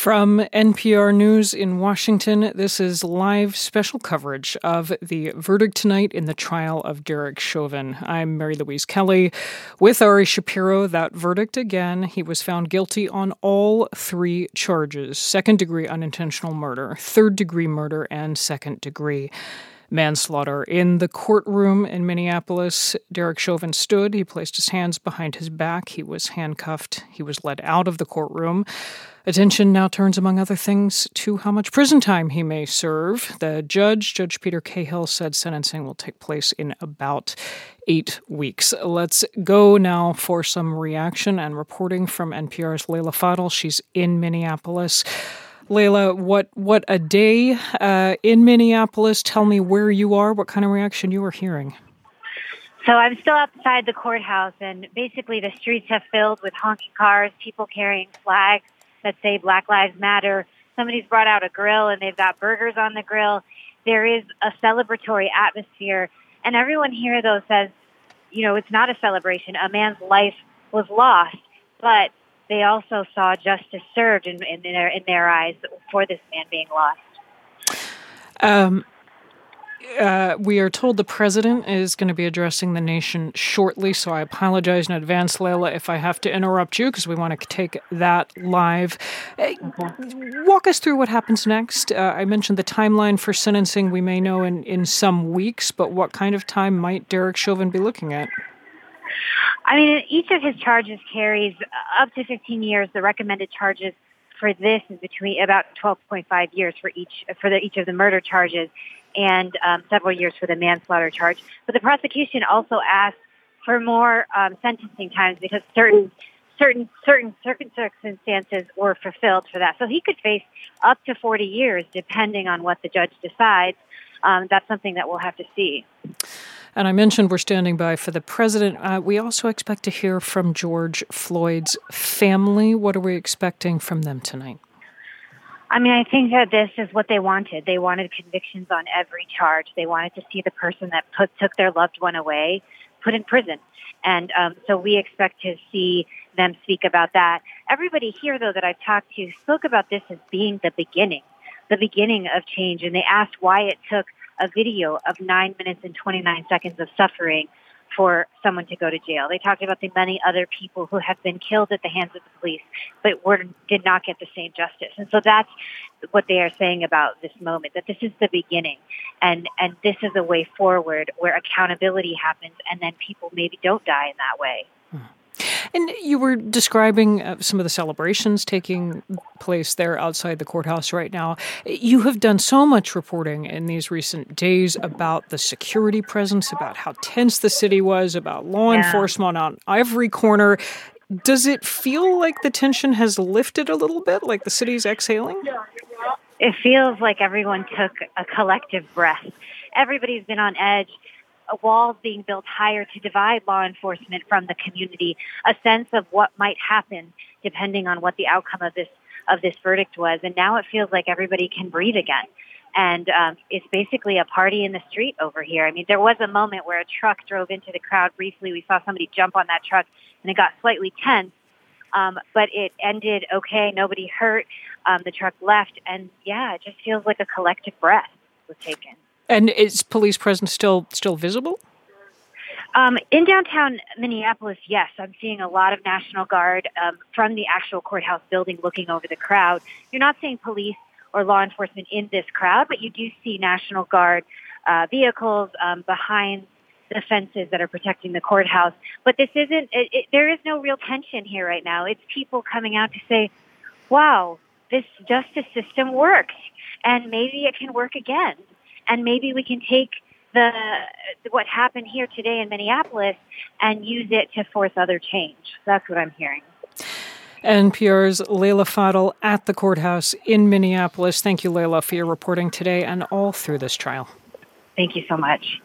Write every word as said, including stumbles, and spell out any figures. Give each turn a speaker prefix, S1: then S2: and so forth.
S1: From N P R News in Washington, this is live special coverage of the verdict tonight in the trial of Derek Chauvin. I'm Mary Louise Kelly with Ari Shapiro. That verdict again, he was found guilty on all three charges: second-degree unintentional murder, third-degree murder, and second-degree manslaughter. In the courtroom in Minneapolis, Derek Chauvin stood. He placed his hands behind his back. He was handcuffed. He was led out of the courtroom. Attention now turns, among other things, to how much prison time he may serve. The judge, Judge Peter Cahill, said sentencing will take place in about eight weeks. Let's go now for some reaction and reporting from N P R's Leila Fadel. She's in Minneapolis. Leila, what what a day uh, in Minneapolis. Tell me where you are, what kind of reaction you are hearing.
S2: So I'm still outside the courthouse, and basically the streets have filled with honking cars, people carrying flags that say Black Lives Matter. Somebody's brought out a grill, and they've got burgers on the grill. There is a celebratory atmosphere, and everyone here, though, says, you know, it's not a celebration. A man's life was lost, but they also saw justice served in, in, their, in their eyes for this man being lost.
S1: Um, uh, we are told the president is going to be addressing the nation shortly, so I apologize in advance, Leila, if I have to interrupt you, because we want to take that live. Uh, walk us through what happens next. Uh, I mentioned the timeline for sentencing we may know in, in some weeks, but what kind of time might Derek Chauvin be looking at?
S2: I mean, each of his charges carries up to fifteen years. The recommended charges for this is between about twelve point five years for each for the, each of the murder charges, and um, several years for the manslaughter charge. But the prosecution also asked for more um, sentencing times because certain certain certain circumstances were fulfilled for that. So he could face up to forty years, depending on what the judge decides. Um, that's something that we'll have to see.
S1: And I mentioned we're standing by for the president. Uh, we also expect to hear from George Floyd's family. What are we expecting from them tonight?
S2: I mean, I think that this is what they wanted. They wanted convictions on every charge. They wanted to see the person that put, took their loved one away put in prison. And um, so we expect to see them speak about that. Everybody here, though, that I've talked to spoke about this as being the beginning, the beginning of change. And they asked why it took a video of nine minutes and twenty-nine seconds of suffering for someone to go to jail. They talked about the many other people who have been killed at the hands of the police, but were, did not get the same justice. And so that's what they are saying about this moment, that this is the beginning, and, and this is a way forward where accountability happens, and then people maybe don't die in that way.
S1: Hmm. And you were describing uh, some of the celebrations taking place there outside the courthouse right now. You have done so much reporting in these recent days about the security presence, about how tense the city was, about law yeah. enforcement on every corner. Does it feel like the tension has lifted a little bit, like the city's exhaling?
S2: It feels like everyone took a collective breath. Everybody's been on edge. Walls being built higher to divide law enforcement from the community, a sense of what might happen depending on what the outcome of this of this verdict was. And now it feels like everybody can breathe again. And um, it's basically a party in the street over here. I mean, there was a moment where a truck drove into the crowd briefly. We saw somebody jump on that truck, and it got slightly tense. Um, but it ended okay. Nobody hurt. Um, the truck left. And, yeah, it just feels like a collective breath was taken.
S1: And is police presence still still visible?
S2: Um, in downtown Minneapolis, yes. I'm seeing a lot of National Guard um, from the actual courthouse building looking over the crowd. You're not seeing police or law enforcement in this crowd, but you do see National Guard uh, vehicles um, behind the fences that are protecting the courthouse. But this isn't, it, it, there is no real tension here right now. It's people coming out to say, wow, this justice system works, and maybe it can work again. And maybe we can take the what happened here today in Minneapolis and use it to force other change. That's what I'm hearing.
S1: N P R's Leila Fadel at the courthouse in Minneapolis. Thank you, Leila, for your reporting today and all through this trial.
S2: Thank you so much.